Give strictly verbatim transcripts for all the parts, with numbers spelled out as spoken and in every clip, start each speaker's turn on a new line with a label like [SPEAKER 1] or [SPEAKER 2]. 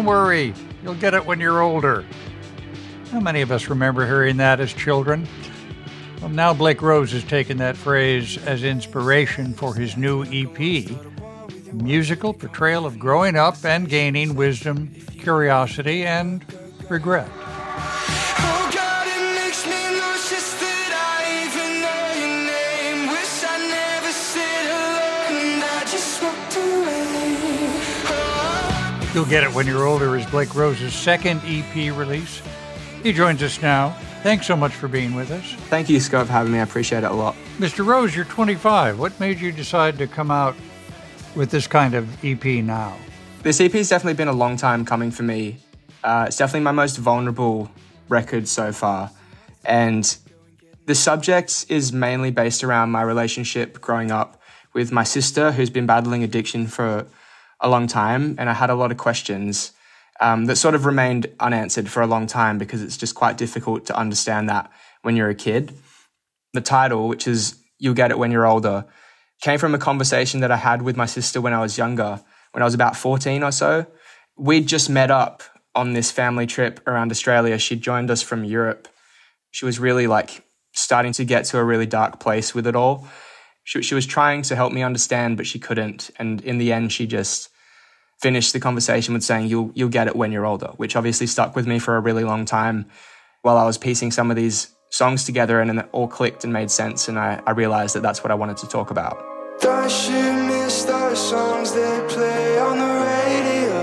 [SPEAKER 1] Don't worry, you'll get it when you're older. How many of us remember hearing that as children? Well, now Blake Rose has taken that phrase as inspiration for his new E P, a musical portrayal of growing up and gaining wisdom, curiosity, and regret.
[SPEAKER 2] Oh God, it makes me nauseous that I even know your name. Wish I never said hello and I just walked away. Oh.
[SPEAKER 1] You'll Get It When You're Older is Blake Rose's second E P release. He joins us now. Thanks so much for being with us.
[SPEAKER 3] Thank you, Scott, for having me. I appreciate it a lot.
[SPEAKER 1] Mister Rose, you're twenty-five. What made you decide to come out with this kind of E P now?
[SPEAKER 3] This E P has definitely been a long time coming for me. Uh, it's definitely my most vulnerable record so far. And the subject is mainly based around my relationship growing up with my sister, who's been battling addiction for a long time. And I had a lot of questions um, that sort of remained unanswered for a long time because it's just quite difficult to understand that when you're a kid. The title, which is You'll Get It When You're Older, came from a conversation that I had with my sister when I was younger, when I was about fourteen or so. We'd just met up on this family trip around Australia. She'd joined us from Europe. She was really like starting to get to a really dark place with it all. She, she was trying to help me understand, but she couldn't. And in the end, she just finished the conversation with saying, you'll, you'll get it when you're older, which obviously stuck with me for a really long time while I was piecing some of these songs together, and then it all clicked and made sense. And I, I realized that that's what I wanted to talk about.
[SPEAKER 2] Don't you miss those songs that play on the radio?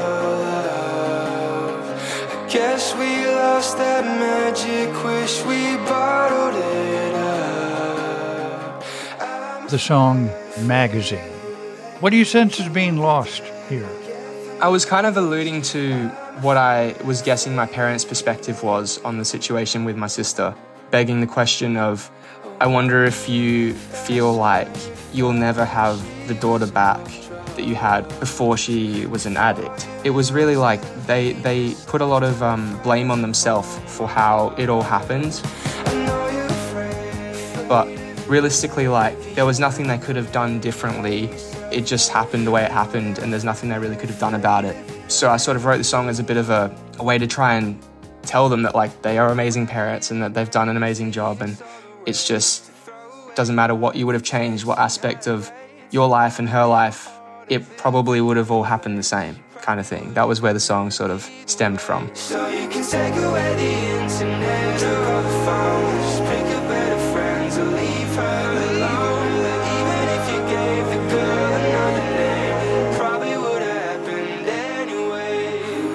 [SPEAKER 2] I guess we lost that magic, wish we bottled it up.
[SPEAKER 1] The song Magazine. What do you sense is being lost here?
[SPEAKER 3] I was kind of alluding to what I was guessing my parents' perspective was on the situation with my sister, begging the question of, I wonder if you feel like you'll never have the daughter back that you had before she was an addict. It was really like they they put a lot of um, blame on themselves for how it all happened. But realistically, like, there was nothing they could have done differently. It just happened the way it happened, and there's nothing they really could have done about it. So I sort of wrote the song as a bit of a, a way to try and tell them that, like, they are amazing parents and that they've done an amazing job, and it's just doesn't matter what you would have changed, what aspect of your life and her life, it probably would have all happened the same kind of thing. That was where the song sort of stemmed from.
[SPEAKER 2] So you can take away the internet or all the phones, pick up better friends or leave her alone. Even if you gave the girl another name, probably would have happened anyway.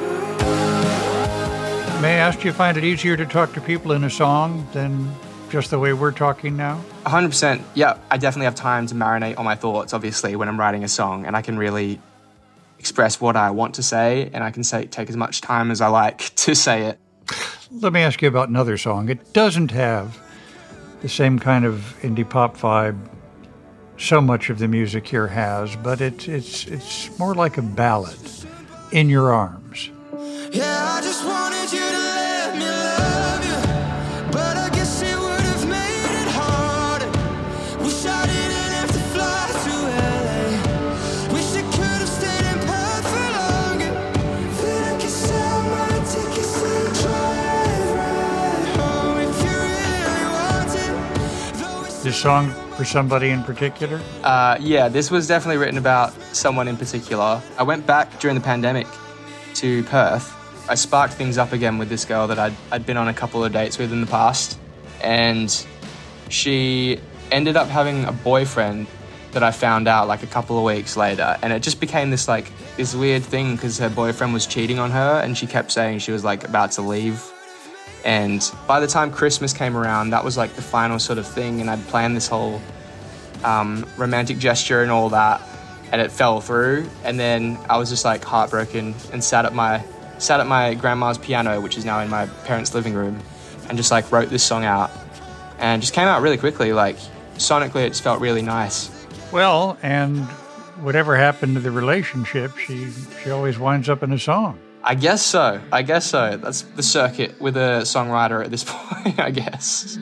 [SPEAKER 1] May I ask, do you find it easier to talk to people in a song than just the way we're talking now?
[SPEAKER 3] one hundred percent. Yeah, I definitely have time to marinate on my thoughts, obviously, when I'm writing a song, and I can really express what I want to say, and I can say take as much time as I like to say it.
[SPEAKER 1] Let me ask you about another song. It doesn't have the same kind of indie pop vibe so much of the music here has, but it's it's it's more like a ballad, In Your Arms.
[SPEAKER 2] Yeah, I just wanted you to let me love you, but I guess it would have made it harder. Wish I didn't have to fly to L A. Wish I could have stayed in Perth for longer. Then I could sell my tickets and drive right home if you really wanted. Though it's
[SPEAKER 1] This song for somebody in particular?
[SPEAKER 3] Uh, yeah, this was definitely written about someone in particular. I went back during the pandemic to Perth. I sparked things up again with this girl that I'd, I'd been on a couple of dates with in the past. And she ended up having a boyfriend that I found out like a couple of weeks later. And it just became this like this weird thing because her boyfriend was cheating on her and she kept saying she was like about to leave. And by the time Christmas came around, that was like the final sort of thing. And I'd planned this whole um, romantic gesture and all that. And it fell through. And then I was just like heartbroken and sat at my sat at my grandma's piano, which is now in my parents' living room, and just like wrote this song out. And it just came out really quickly. Like sonically, it just felt really nice.
[SPEAKER 1] Well, and whatever happened to the relationship, she she always winds up in a song.
[SPEAKER 3] I guess so. I guess so. That's the circuit with a songwriter at this point, I guess.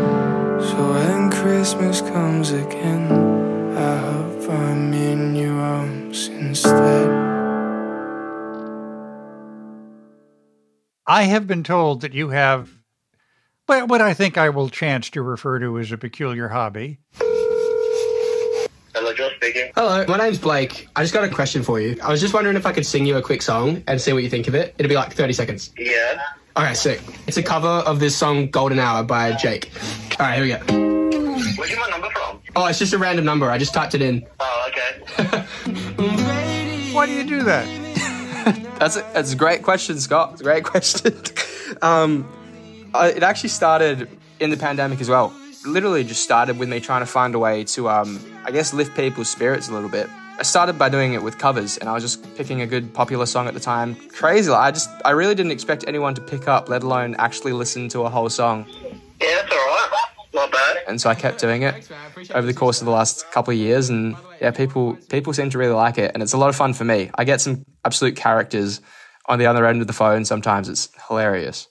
[SPEAKER 2] so when Christmas comes again, I hope I'm in your arms instead.
[SPEAKER 1] I have been told that you have well, what I think I will chance to refer to as a peculiar hobby.
[SPEAKER 4] Hello, Joe speaking.
[SPEAKER 5] Hello, my name's Blake. I just got a question for you. I was just wondering if I could sing you a quick song and see what you think of it. It'll be like thirty seconds.
[SPEAKER 4] Yeah.
[SPEAKER 5] Okay, sick. It's a cover of this song Golden Hour by Jake. All right, here we go.
[SPEAKER 4] Where'd you get my number from?
[SPEAKER 5] Oh, it's just a random number. I just typed it in.
[SPEAKER 4] Oh, okay.
[SPEAKER 1] Why do you do that?
[SPEAKER 3] That's a, that's a great question, Scott. It's a great question. um, I, it actually started in the pandemic as well. Literally just started with me trying to find a way to, um, I guess, lift people's spirits a little bit. I started by doing it with covers, and I was just picking a good popular song at the time. Crazy. Like, I just, I really didn't expect anyone to pick up, let alone actually listen to a whole song.
[SPEAKER 4] Yeah, that's all right. Not bad.
[SPEAKER 3] And so I kept doing it over the course of the last couple of years, and yeah, people people seem to really like it, and it's a lot of fun for me. I get some absolute characters on the other end of the phone. Sometimes it's hilarious.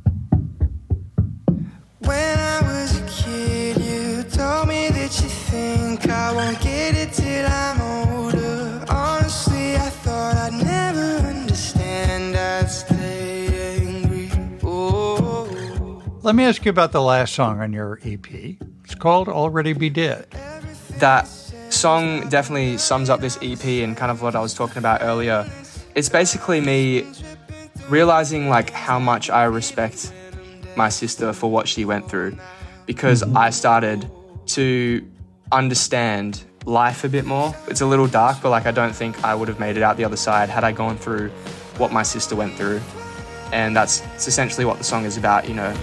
[SPEAKER 2] When I was a kid, you told me that you think I won't get it till I'm older. Honestly, I thought I'd never understand. I'd stay angry. Oh.
[SPEAKER 1] Let me ask you about the last song on your E P. It's called Already Be Dead.
[SPEAKER 3] That song definitely sums up this E P and kind of what I was talking about earlier. It's basically me realizing like how much I respect my sister for what she went through, because mm-hmm. I started to understand life a bit more. It's a little dark, but like I don't think I would have made it out the other side had I gone through what my sister went through. And that's, that's essentially what the song is about, you know.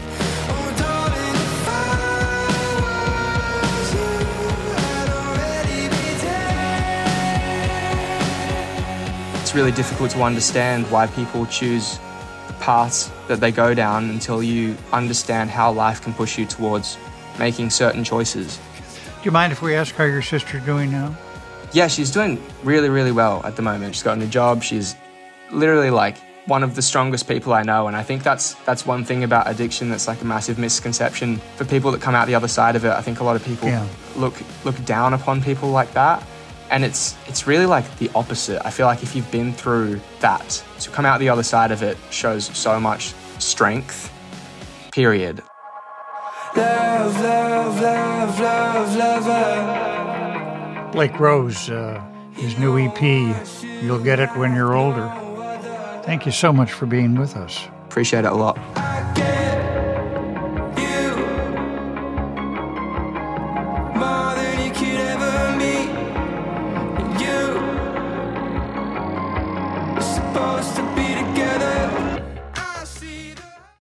[SPEAKER 3] It's really difficult to understand why people choose the paths that they go down until you understand how life can push you towards making certain choices.
[SPEAKER 1] Do you mind if we ask how your sister's doing now?
[SPEAKER 3] Yeah, she's doing really, really well at the moment. She's got a new job. She's literally like one of the strongest people I know. And I think that's that's one thing about addiction that's like a massive misconception for people that come out the other side of it. I think a lot of people
[SPEAKER 1] yeah.
[SPEAKER 3] look look down upon people like that. And it's it's really like the opposite. I feel like if you've been through that, to come out the other side of it shows so much strength, period.
[SPEAKER 2] Love, love, love, love, lover.
[SPEAKER 1] Blake Rose, uh, his new E P, You'll Get It When You're Older. Thank you so much for being with us.
[SPEAKER 3] Appreciate it a lot.